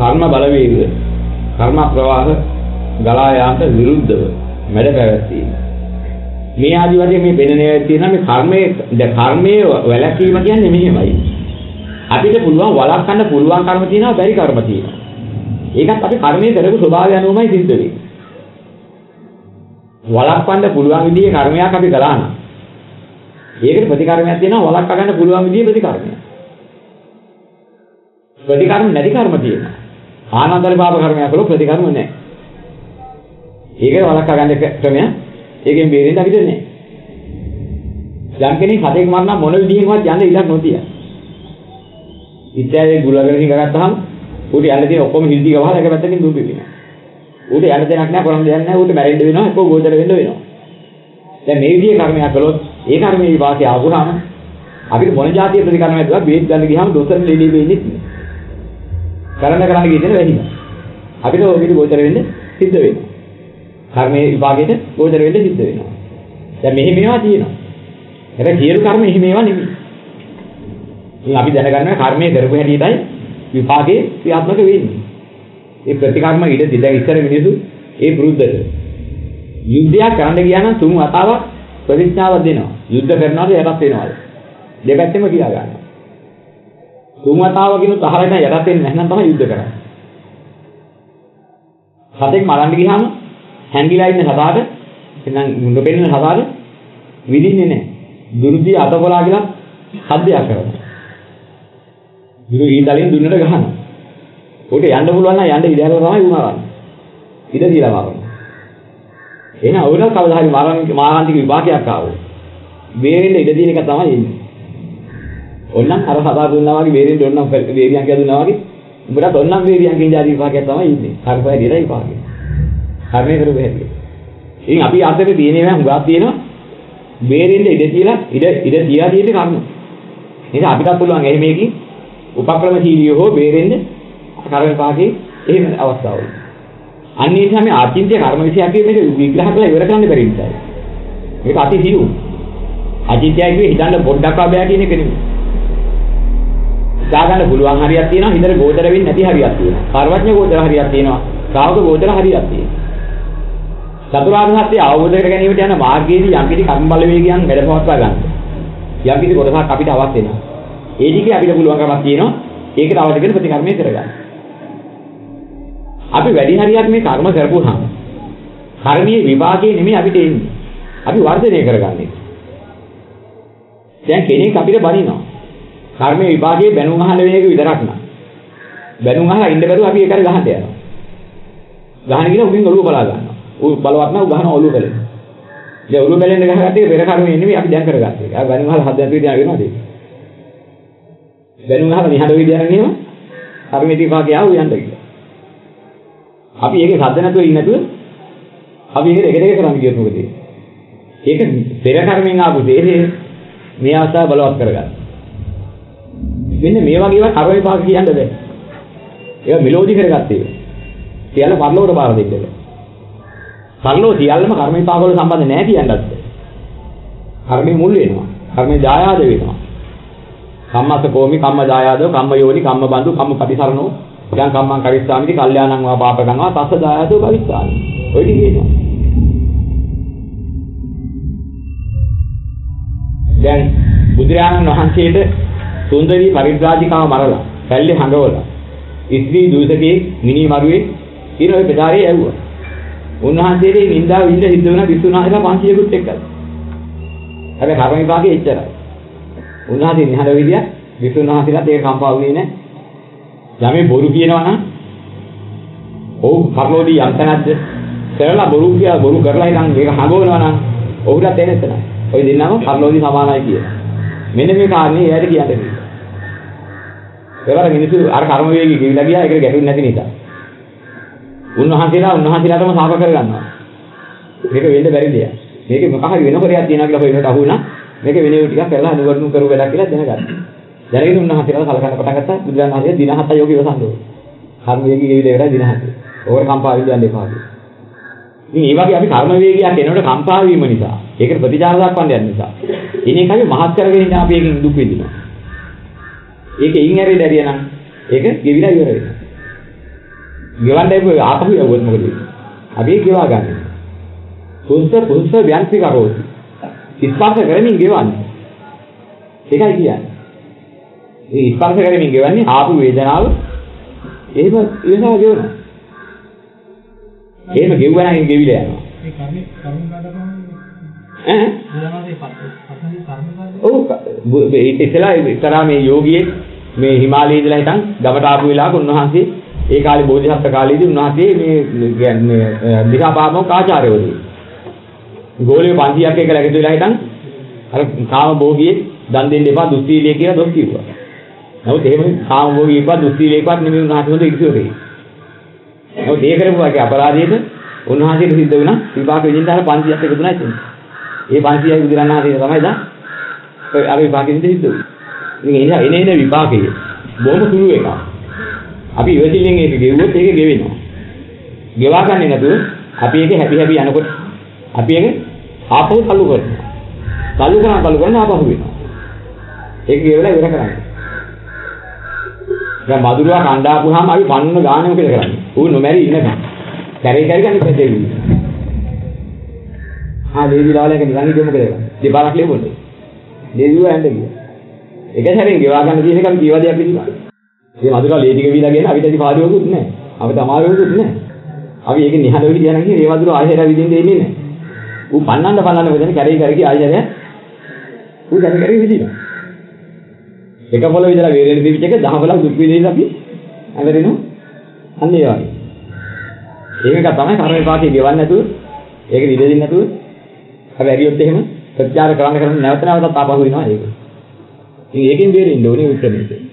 කර්ම බලවේග කර්ම ප්‍රවාහ ගලා යාමට විරුද්ධව මැඩ පැවැත්වීම. මේ ආදි වශයෙන් මේ පෙන්නනේ තියෙනවා මේ කර්මයේ වැළැක්වීම කියන්නේ මෙහෙමයි. අපිට පුළුවන් වළක්වන්න පුළුවන් කර්ම තියෙනවා බැරි කර්ම තියෙනවා. ඒකත් අපි කර්මයේ කරපු ස්වභාවය අනුවමයි සිද්ධ වෙන්නේ. වළක්වන්න පුළුවන් විදිහේ කර්මයක් අපි කළා නම් ඒකට ප්‍රතිකර්මයක් තියෙනවා වළක්වා ගන්න පුළුවන් විදිහේ ප්‍රතිකර්මයක්. ප්‍රතිකර්ම නැති කර්ම තියෙනවා. ආනන්තර පාප කර්මයක් කළොත් ප්‍රතිකර්ම නැහැ. ඒක වළක්වා ගන්න ක්‍රමය ඒකෙන් බේරෙන්න අපිට නැහැ. යම් කෙනෙක් හදේක මරන මොන විදිහෙන්වත් යන්න ඉඩක් නොතිය. ඉතින් ගුලගෙන හිඟගත්තාම ඌට යන්න තියෙන ඔක්කොම හිල්දි ගවහලා එක පැත්තකින් දුම් පිපිනවා. ඌට යන්න දෙයක් නැහැ කරන්න දෙයක් නැහැ ඌට මැරෙන්න වෙනවා එක්ක ගෝචර වෙන්න වෙනවා. දැන් මේ විදිහේ කර්මයක් කළොත් ඒ කර්මයේ විපාකය ආවොහම අපිට මොන જાතිය ප්‍රතිකර්මයක් දුවා බේත් ගන්න ගියාම දොස්තර ලෙඩේ වෙන්නේ නැහැ. කරන්න ගියේ වැඩි. අපිට ඔබට ගෝචර වෙන්න සිද්ධ වෙනවා. කර්මයේ විපාකයට ගෝචර වෙන්න සිද්ධ වෙනවා. දැන් මෙහි මේවා තියෙනවා. ඒක සියලු කර්ම එහි මේවා නෙමෙයි. ඉතින් අපි දැනගන්නවා කර්මයේ කරපු හැටියටයි විපාකේ ක්‍රියාත්මක වෙන්නේ. ඒ ප්‍රතිකර්ම ඊට දිලා ඉස්සර මිනිසු ඒ පුරුද්දට යුද්ධයක් කරන්න ගියා නම් 3 වතාවක් ප්‍රතිඥාවක් දෙනවා. යුද්ධ කරනවාද යටත් වෙනවාද? දෙපැත්තෙම කියා ගන්නවා. 3 වතාවකිනුත් අහලා ඉතින් යටත් වෙන්නේ නැත්නම් තමයි යුද්ධ කරන්නේ. සතෙක් මරන්න ගියාම හැංගිලා ඉන්න සතාට එනම් නොපෙනෙන සතාට විදින්නේ නැහැ. දුරුදී අතකොලා කියලා හද්දයක් කරනවා. ඉතින් ඊතලින් දුන්නට ගහනවා. උට යන්න පුළුවන් නම් යන්න ඉඩ හරලා තමයි උනාරන්නේ. ඉඩ දීලා මාරනවා. එහෙනම් ඔයලා කවදා හරි මාරාන්තික විපාකයක් ආවොත් බේරෙන්න ඉඩ දින එක තමයි ඉන්නේ. ඕන්නම් අර සදා දුන්නා වගේ බේරෙන්න ඕන්නම් වේරියන් කියලා දුන්නා වගේ උඹට ඕන්නම් වේරියන් කියන ජාති විපාකයක් තමයි ඉන්නේ. කර්මය දිලා විපාකය. කර්මය කරු බැහැ. ඉතින් අපි අතේ තියෙන ඒවා හුඟක් තියෙනවා බේරෙන්න ඉඩ තියලා ඉඩ තියා තියෙන්නේ කර්ම. එහෙනම් අපිටත් පුළුවන් එහි මේකේ උපක්‍රමශීලීව හෝ බේරෙන්න කර්ම විපාකේ එහෙම අවස්ථාවල. අන්නේ නිසා මේ ආචින්ත්‍ය කර්ම විශ්ය අපි මේක විග්‍රහ කරලා ඉවර කරන්න බැරි නිසා. මේක අති සියුම්. ආචින්ත්‍යයි කියේ හිතන්න පොඩ්ඩක් ආබෑ කියන එක නෙමෙයි. හිතා ගන්න පුළුවන් හරියක් තියෙනවා හිතට ගෝචර වෙන්නේ නැති හරියක් තියෙනවා. කාර්වඥ ගෝචර හරියක් තියෙනවා. ශ්‍රාවක ගෝචර හරියක් තියෙනවා. චතුරාර්ය සත්‍ය අවබෝධ කර ගැනීමට යන මාර්ගයේදී යම් කිසි කර්ම බලවේගයන් වැඩපවත්වා ගන්න. යම් කිසි කොටසක් අපිට අවශ්‍ය වෙනවා. ඒ දිගේ අපිට පුළුවන්කමක් තියෙනවා ඒකට අවශ්‍ය කරන ප්‍රතිකර්මය කරගන්න. අපි වැඩි හරියක් මේ කර්ම කරපුවාම කර්මයේ විපාකේ නෙමෙයි අපිට එන්නේ. අපි වර්ධනය කරගන්නේ. දැන් කෙනෙක් අපිට බනිනවා. කර්මයේ විපාකේ බැනුම් අහන වෙන එක විතරක් නෑ. බැනුම් අහලා ඉන්න බැරුව අපි ඒකට ගහන්න යනවා. ගහන ගිහින් උඹින් ඔළුව බලා ගන්නවා. ඌ බලවත් නම් ගහන ඔළුව බැලෙන. දැන් ඔළුව බැලෙන්න ගහගත්තේ පෙර කර්මයේ නෙමෙයි අපි දැන් කරගත්තේ. ආ බැනුම් අහලා හදන්න විදියක් වෙනවද? බැනුම් අහලා නිහඬ විදියක් නෙමෙයි. කර්මයේ විපාකේ ආව යන්න කියලා. අපි ඒකේ සද්ද නැතුව ඉන්නේ නැතුව අපි ඒකට එක කරන්න ගියොත් මොකද වෙන්නේ? ඒක පෙර කර්මෙන් ආපු දේ මේ අවස්ථාව බලවත් කරගන්න. මෙන්න මේ වගේ ඒවා කර්ම විපාක කියන්න බෑ. ඒවා මෙලෝඩි කරගත්තේ. සියල්ල පරලෝකට බාර දෙන්න. පරලෝ සියල්ලම කර්ම විපාක වල සම්බන්ධ නැහැ කියන්නත්. කර්මෙ මුල් වෙනවා. කර්මෙ දායාද වෙනවා. කම්මස කෝමි කම්ම දායාදෝ කම්ම යෝනි කම්ම බඳු කම්ම ප්‍රතිසරණෝ දැන් කම්මං කරිස්සාමිති කල්යාණං වා පාපකං වා තස්ස දායතෝ භවිස්සාමි. ඔය ටික කියනවා. දැන් බුදුරජාණන් වහන්සේට සුන්දරී පරිබ්‍රාජිකාව මරලා පැල්ලේ හඟවලා ස්ත්‍රී දූෂකේ මිනි මරුවේ ඊන ඔය ප්‍රචාරයේ ඇව්වා. උන්වහන්සේගේ නින්දාව විඳ හිට වෙන විසුණාහලා 500කුත් එක්කලා. හැබැයි කර්ම විපාකේ එච්චරයි. උන්වහන්සේ නිහඬ විදිය විසුණාහලාට ඒක කම්පා වුණේ නැහැ. යමේ බොරු කියනවා නම් ඔව් කර්මෝදී යන්තනක්ද කරලා බොරු කරලා ඉතින් මේක හඟවනවා නම් ඔහුට තේරෙන්නේ නැහැ. ඔය දෙන්නම කර්මෝදී සමානයි කියන. මෙන්න මේ කාරණේ එයාට කියන්නේ. ඒවල මිනිස්සු අර කර්ම වේගي කිවිලා ගියා ඒකට ගැටුන්නේ නැති නිසා. උන්වහන්සේලාටම සාප කරගන්නවා. මේක වෙන්න බැරි දෙයක්. මේක මොකක් හරි වෙන කරයක් තියනවා කියලා හොයනට අහුණා. මේක වෙනේ ටිකක් කරලා අනුවර්ණු කරු වැඩක් කියලා දැනගත්තා. දැනගෙන උන්වහන්සේලා සලකන්න පටන් ගත්තා බුදුරජාණන් වහන්සේ දින 7 යෝගී වසන්දෝ. කර්ම වේගී ගෙවිලා ඉවරයි දින 7. ඕවර කම්පා විදියන් දෙපා. ඉතින් මේ වගේ අපි කර්ම වේගයක් එනකොට කම්පා වීම නිසා ඒකට ප්‍රතිචාර දක්වන්න යන නිසා ඉන්නේ කවි මහත් කරගෙන ඉන්න අපි එකකින් දුක් විඳිනවා. ඒක ඉන් ඇරෙලා දැරිය නම් ඒක ගෙවිලා ඉවර වෙනවා. ගෙවන්නයි ආපහු යවුවොත් මොකද වෙන්නේ? අපි ගෙවා ගන්න. පුරුෂ ව්‍යන්ති කරෝති. ස්පර්ශ කරමින් ගෙවන්නේ. ඒකයි කියන්නේ. මේ ස්පර්ශ කරමින් ගෙවන්නේ ආපු වේදනාව එහෙම වෙනවා ගෙවනවා. එහෙම ගෙවුවා නම් ගෙවිලා යනවා. ඒ කර්ම ඉතලා ඉතරා මේ යෝගියෙක් මේ හිමාලයේ ඉඳලා හිටන් ගමට ආපු වෙලාවක උන්වහන්සේ ඒ කාලේ බෝධිසත්ව කාලේදී උන්වහන්සේ මේ කියන්නේ දිහාපාමෝ කාචාර්යවරු ගෝලිය 500ක් එක ලැගිට වෙලා හිටන් අර කාම භෝගියේ දන් දෙන්න එපා දුස්සීලිය කියලා දොස් කිව්වා. නමුත් එහෙම කාම භෝගිය එපා දුස්සීලියක්වත් නෙමෙයි උන්වහන්සේ හොඳ ඉක්සුවකේ. නමුත් ඒ කරපු වගේ අපරාධයක උන්වහන්සේට සිද්ධ වුණා විපාක විඳින්න අර 500ක් එකතු නැති. ඒ 500යි බුදුරණාහි තමයි දැන් අර විපාකෙ සිද්ධ වෙන්නේ. ඉතින් එන විපාකයේ බොහොම සුළු එකක්. අපි ඉවසිල්ලෙන් ඒක ගෙවුවොත් ඒක ගෙවෙනවා. ගෙවා ගන්නේ නැතුව අපි ඒක හැපි යනකොට අපි ඒක ආපහු කල්ලු කරනවා. කල්ලු කරන ආපහු වෙනවා. ඒක ගෙවලා ඉවර කරන්නේ. දැන් මధుරවා කණ්ඩාපුවාම අපි පන්නන ගානෙ මොකද කරන්නේ? ඌ නොමැරි ඉන්නකම්. කැරේ ගන්නේ පැදෙවි. දේවිලාලයක නිකන් ඉඳි මොකද කරන්නේ? දෙපාරක් ලියපොන්නේ. දේවිව ඇඳ ගියා. එක සැරෙන් ගෙවා ගන්න තියෙන එකම කීවදයක් පිළිගන්න. මේ මధుරවා ලේ ටික වීලා ගියන අපිට පාඩුවකුත් නැහැ. අපිට අමාරුවකුත් නැහැ. අපි ඒක නිහඬව හිටියා නම් මේ මధుරවා ආයෙත් විදින්න දෙන්නේ නැහැ. ඌ පන්නන්න මොකදනේ කැරේ කරකි ආයෙත් ඌ කැරේ විදිනවා. එක පොළ විතර වේරෙන දිවිච එක 10 පොළක් දුක් විඳින්න අපි හැමදෙනු අන්න ඒ වගේ. ඒක තමයි කර්ම විපාකේ ගෙවන්නේ නැතුව ඒක නිදෙන්නේ නැතුව හැබැරියොත් එහෙම ප්‍රත්‍යාර කරන්න නැවත නැවතත් ආපහු වෙනවා ඒක. ඉතින් ඒකෙන් බේරෙන්න ඕනේ උත්තරේ.